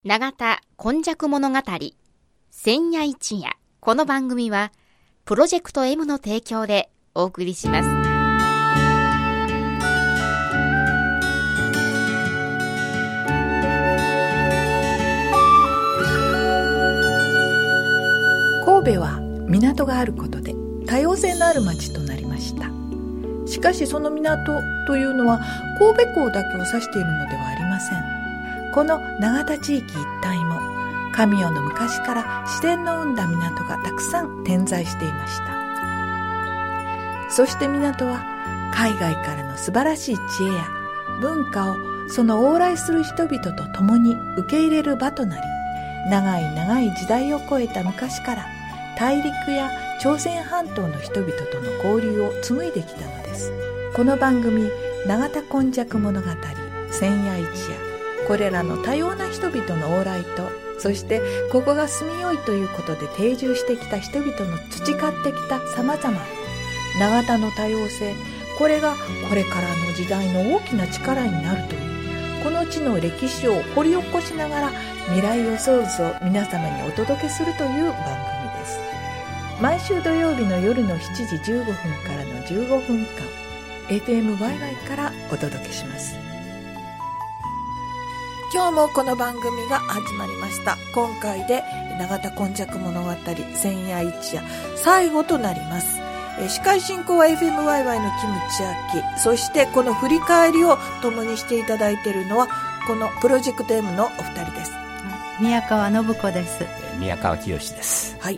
永田今昔物語千夜一夜。この番組はプロジェクト M の提供でお送りします。 神戸は港があることで多様性のある町となりました。しかしその港というのは神戸港だけを指しているのではありません。この永田地域一帯も神代の昔から自然の生んだ港がたくさん点在していました。そして港は海外からの素晴らしい知恵や文化をその往来する人々と共に受け入れる場となり、長い長い時代を超えた昔から大陸や朝鮮半島の人々との交流を紡いできたのです。この番組永田今昔物語千夜一夜、これらの多様な人々の往来と、そしてここが住みよいということで定住してきた人々の培ってきた様々な永田の多様性、これがこれからの時代の大きな力になるという、この地の歴史を掘り起こしながら未来予想図を皆様にお届けするという番組です。毎週土曜日の夜の7時15分からの15分間 FMYY からお届けします。今日もこの番組が始まりました。今回で永田今昔物語千夜一夜最後となります。司会進行は FMYY のキムチアキ、そしてこの振り返りを共にしていただいているのはこのプロジェクト M のお二人です。 宮川信子です。 宮川清です。 はい。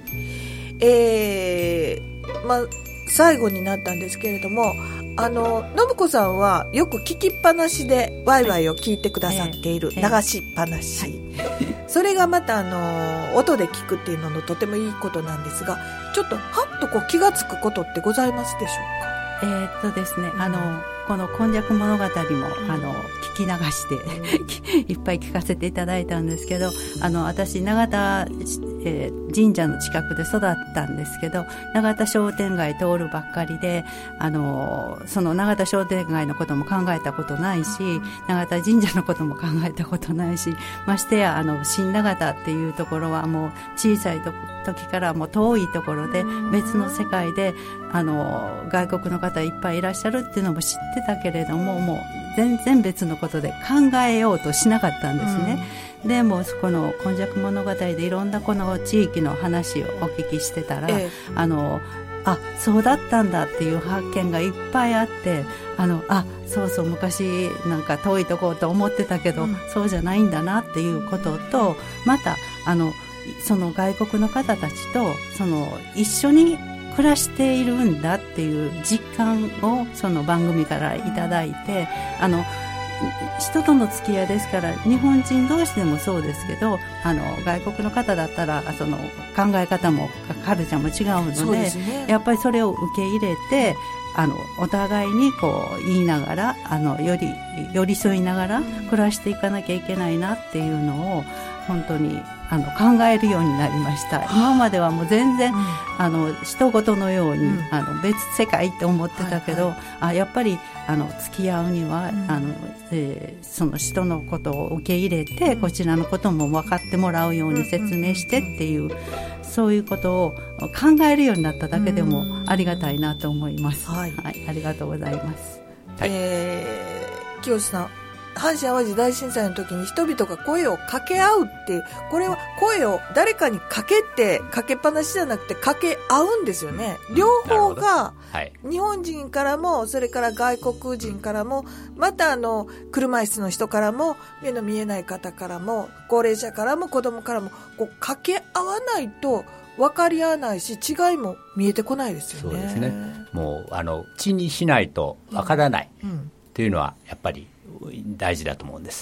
最後になったんですけれども、信子さんはよく聞きっぱなしでワイワイを聞いてくださっている、流しっぱなし、それがまた音で聞くっていうののとてもいいことなんですが、ちょっとハッとこう気がつくことってございますでしょうか。 ですね、この今昔物語も聞き流していっぱい聞かせていただいたんですけど、私永田、神社の近くで育ったんですけど、永田商店街通るばっかりで、その永田商店街のことも考えたことないし、永田神社のことも考えたことないし、ましてや新永田っていうところはもう小さい時からもう遠いところで別の世界で外国の方いっぱいいらっしゃるっていうのも知ってたけれども、もう全然別のことで考えようとしなかったんですね。でもこの今昔物語でいろんなこの地域の話をお聞きしてたら、そうだったんだっていう発見がいっぱいあって、そうそう昔なんか遠いとこと思ってたけど、そうじゃないんだなっていうことと、またその外国の方たちと一緒に暮らしているんだっていう実感をその番組からいただいて、人との付き合いですから、日本人同士でもそうですけど、外国の方だったらその考え方もカルチャーも違うので、やっぱりそれを受け入れてお互いにこう言いながら寄り添いながら暮らしていかなきゃいけないなっていうのを本当に考えるようになりました。今まではもう全然、人事のように、別世界って思ってたけど、やっぱり付き合うには、その人のことを受け入れて、こちらのことも分かってもらうように説明してっていう、そういうことを考えるようになっただけでもありがたいなと思います。ありがとうございます。 清さん、阪神淡路大震災の時に人々が声を掛け合うっていう、これは声を誰かにかけっぱなしじゃなくて掛け合うんですよね。両方が、日本人からもそれから外国人からも、また車椅子の人からも目の見えない方からも高齢者からも子供からもこう掛け合わないと分かり合わないし、違いも見えてこないですよね。 そうですね。もう口にしないと分からないというのはやっぱり大事だと思うんです。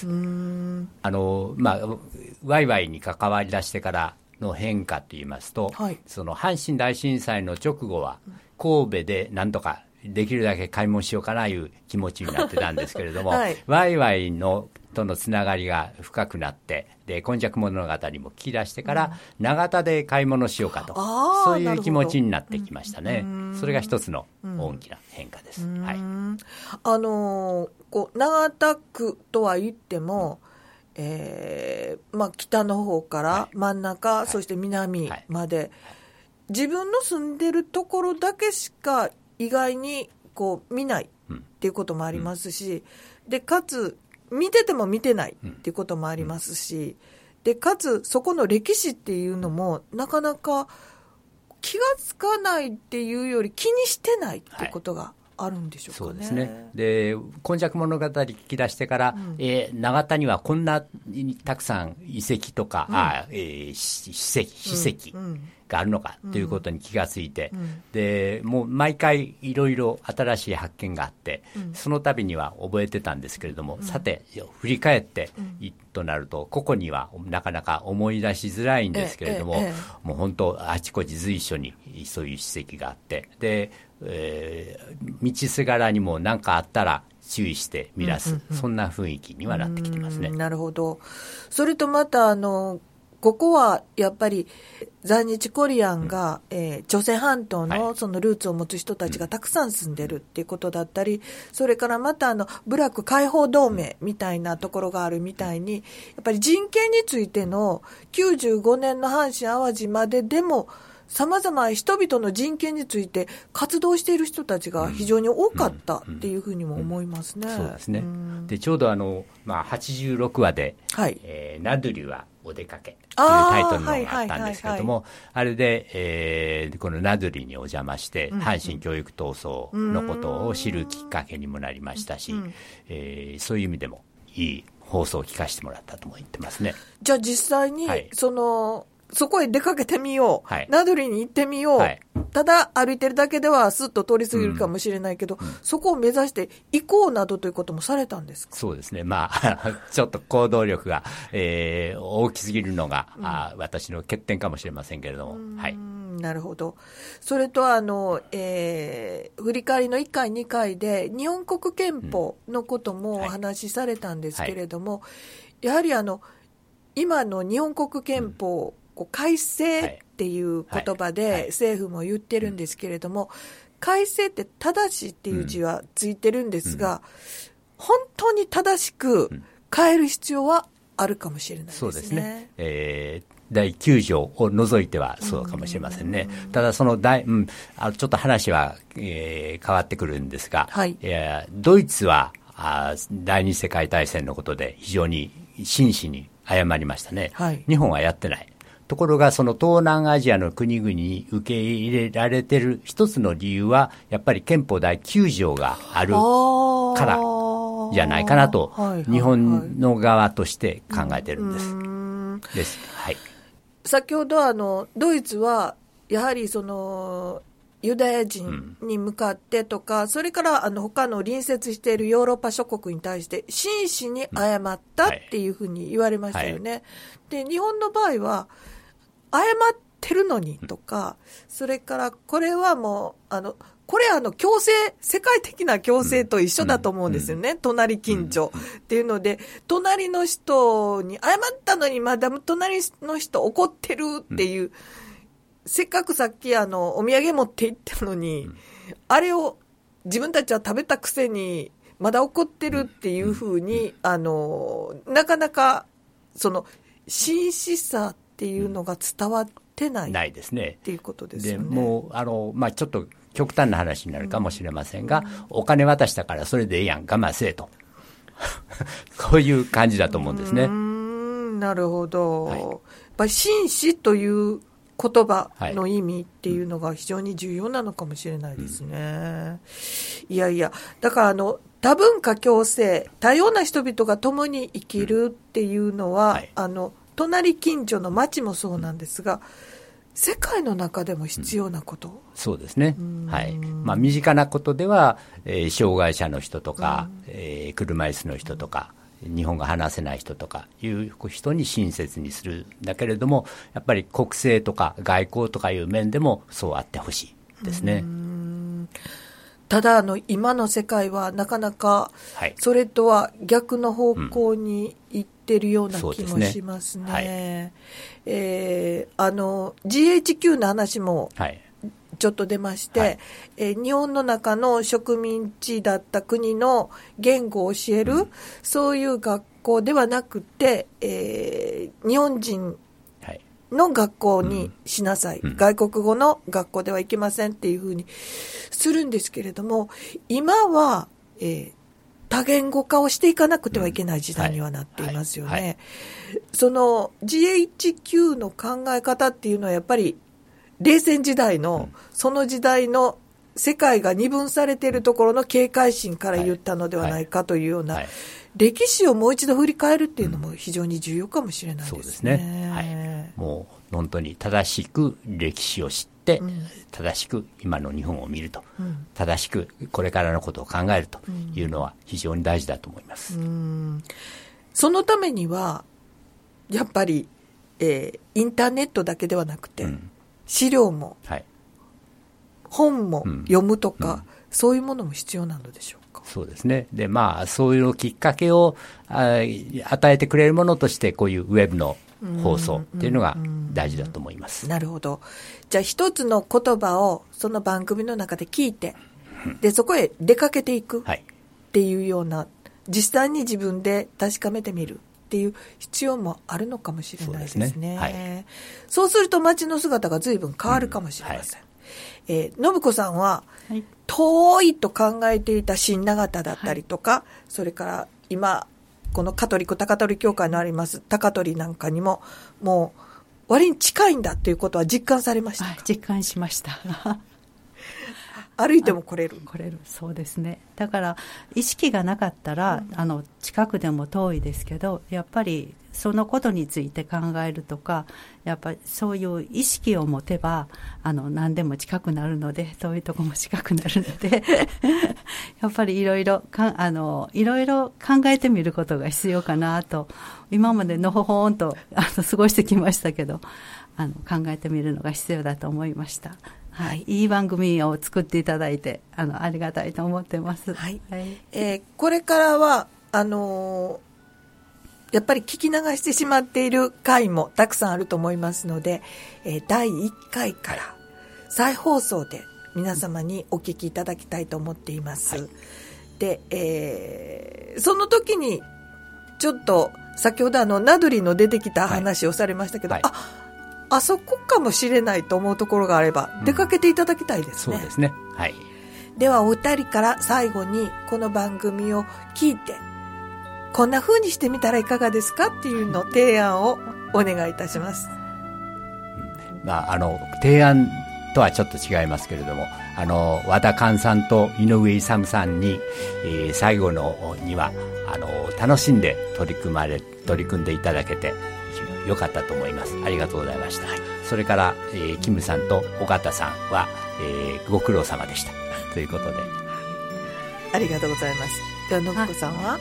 ワイワイに関わり出してからの変化といいますと、その阪神大震災の直後は神戸でなんとかできるだけ買い物しようかないう気持ちになってたんですけれども、ワイワイとのつながりが深くなって、で今昔物語も聞き出してから、永田で買い物しようかと、そういう気持ちになってきましたね。それが一つの大きな変化です。永田区とは言っても北の方から真ん中、そして南まで、自分の住んでるところだけしか意外にこう見ないっていうこともありますし、でかつ見てても見てないっていうこともありますし、でかつそこの歴史っていうのもなかなか気がつかないっていうより気にしてないっていうことがあるんでしょうかね。 そうですね。で、今昔物語聞き出してから、長田にはこんなにたくさん遺跡とか、史跡があるのかということに気がついて、でもう毎回いろいろ新しい発見があって、その度には覚えてたんですけれども、さて振り返ってとなると、ここにはなかなか思い出しづらいんですけれども、もう本当あちこち随所にそういう史跡があって、で道すがらにも何かあったら注意して見らす、そんな雰囲気にはなってきてますね。 なるほど。それとまたここはやっぱり在日コリアンが、朝鮮半島のそのルーツを持つ人たちがたくさん住んでるっていうことだったり、それからまた部落解放同盟みたいなところがあるみたいに、やっぱり人権についての95年の阪神淡路まででも様々人々の人権について活動している人たちが非常に多かったっていうふうにも思いますね。 そうですね。でちょうど86話で、ナドゥリュはお出かけというタイトルのがあったんですけれども、あれで、このナドゥリにお邪魔して阪神教育闘争のことを知るきっかけにもなりましたし、そういう意味でもいい放送を聞かせてもらったとも言ってますね。 じゃあ実際に、そこへ出かけてみよう、ナドゥリに行ってみよう、ただ歩いてるだけではスッと通り過ぎるかもしれないけど、そこを目指して行こうなどということもされたんですか？ そうですね。ちょっと行動力が、大きすぎるのが、私の欠点かもしれませんけれども。 なるほど。それと振り返りの1回2回で日本国憲法のこともお話しされたんですけれども、やはり今の日本国憲法、改正っていう言葉で政府も言ってるんですけれども、改正って正しいっていう字はついてるんですが、本当に正しく変える必要はあるかもしれないですね。 そうですね。第9条を除いてはそうかもしれませんね。ただちょっと話は、変わってくるんですが、ドイツは第二次世界大戦のことで非常に真摯に謝りましたね。日本はやってない。ところがその東南アジアの国々に受け入れられている一つの理由はやっぱり憲法第9条があるからじゃないかなと、日本の側として考えているんです。 先ほどドイツはやはりユダヤ人に向かってとか、それから他の隣接しているヨーロッパ諸国に対して真摯に謝ったっていうふうに言われましたよね。で、日本の場合は謝ってるのにとか、それからこれはもうこれ強制、世界的な強制と一緒だと思うんですよね。隣近所っていうので、隣の人に謝ったのにまだ隣の人怒ってるっていう、せっかくさっきお土産持って行ったのに、あれを自分たちは食べたくせにまだ怒ってるっていうふうに、なかなか真摯さっていうのが伝わってないですねっていうことですよね。 でもうちょっと極端な話になるかもしれませんが、お金渡したからそれでええやん、我慢せえとこういう感じだと思うんですね。 なるほど。やっぱり真摯という言葉の意味っていうのが非常に重要なのかもしれないですね。いやいや、だから多文化共生、多様な人々が共に生きるっていうのは、隣近所の町もそうなんですが、世界の中でも必要なこと、 そうですね。身近なことでは、障害者の人とか、車椅子の人とか、日本が話せない人とかいう人に親切にするんだけれども、やっぱり国政とか外交とかいう面でもそうあってほしいですね。 ただ今の世界はなかなかそれとは逆の方向に行ってるような気もしますね。GHQ の話もちょっと出まして、日本の中の植民地だった国の言語を教える、そういう学校ではなくて、日本人の学校にしなさい、外国語の学校ではいけませんっていうふうにするんですけれども、今は、多言語化をしていかなくてはいけない時代にはなっていますよね。その GHQ の考え方っていうのはやっぱり冷戦時代の、その時代の世界が二分されているところの警戒心から言ったのではないかというような、歴史をもう一度振り返るっていうのも非常に重要かもしれないですね。そうですね。 もう本当に正しく歴史を知って、正しく今の日本を見ると、正しくこれからのことを考えるというのは非常に大事だと思います。 そのためにはやっぱり、インターネットだけではなくて、資料も、本も読むとか、そういうものも必要なのでしょうか。 そうですね。で、そういうきっかけを与えてくれるものとして、こういうウェブの放送っていうのが大事だと思います。 なるほど。じゃあ一つの言葉をその番組の中で聞いて、でそこへ出かけていくっていうような、実際に自分で確かめてみるっていう必要もあるのかもしれないですね。そうすると街の姿が随分変わるかもしれません。信子さんは、遠いと考えていた新長田だったりとか、それから今このカトリック高取教会のあります高取なんかにももう割に近いんだということは実感されましたか？ 実感しました歩いても来れる。 そうですね。だから意識がなかったら、近くでも遠いですけど、やっぱりそのことについて考えるとか、やっぱりそういう意識を持てば何でも近くなるので、遠いとこも近くなるのでやっぱりいろいろ考えてみることが必要かなと、今までのほほんと過ごしてきましたけど、考えてみるのが必要だと思いました。いい番組を作っていただいてありがたいと思ってます。 これからはやっぱり聞き流してしまっている回もたくさんあると思いますので、第1回から再放送で皆様にお聞きいただきたいと思っています。で、その時にちょっと先ほどナドリの出てきた話をされましたけど、あそこかもしれないと思うところがあれば出かけていただきたいですね。 そうですね。 ではお二人から最後にこの番組を聞いて、こんな風にしてみたらいかがですかっていうの提案をお願いいたします。 提案とはちょっと違いますけれども、和田寛さんと井上勇さんに、最後のには楽しんで取り組んでいただけて良かったと思います。ありがとうございました。それから、キムさんと尾形さんは、ご苦労様でしたということで、 ありがとうございます。では信子さんは、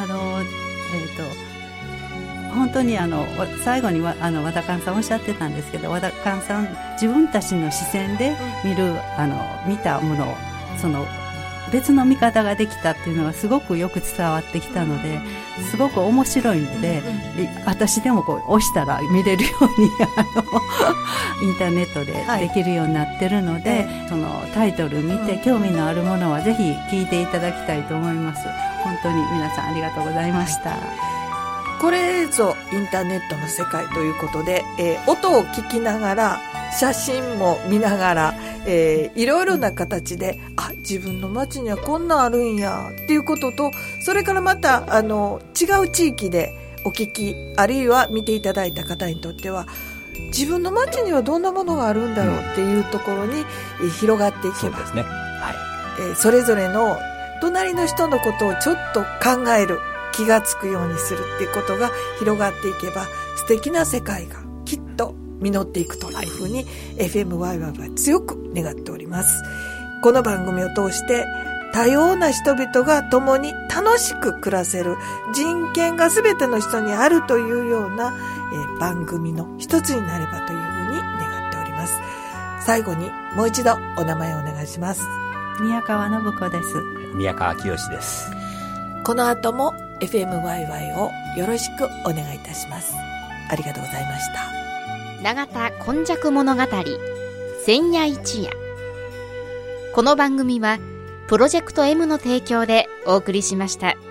本当に最後に和田寛さんおっしゃってたんですけど、和田寛さん自分たちの視線で見たものを別の見方ができたっていうのがすごくよく伝わってきたので、すごく面白いので、私でも押したら見れるようにインターネットでできるようになってるので、そのタイトル見て興味のあるものはぜひ聞いていただきたいと思います。本当に皆さんありがとうございました。 これぞインターネットの世界ということで、音を聞きながら写真も見ながら、いろいろな形で自分の街にはこんなんあるんやっていうことと、それからまた違う地域でお聞きあるいは見ていただいた方にとっては、自分の街にはどんなものがあるんだろうっていうところに広がっていけば、 そうですね。 それぞれの隣の人のことをちょっと考える、気がつくようにするっていうことが広がっていけば、素敵な世界がきっと実っていくというふうに FMYY は強く願っております。この番組を通して多様な人々が共に楽しく暮らせる、人権が全ての人にあるというような、番組の一つになればというふうに願っております。最後にもう一度お名前をお願いします。 宮川信子です。 宮川清です。 この後も FMYY をよろしくお願いいたします。ありがとうございました。 永田今昔物語千夜一夜。この番組はプロジェクト M の提供でお送りしました。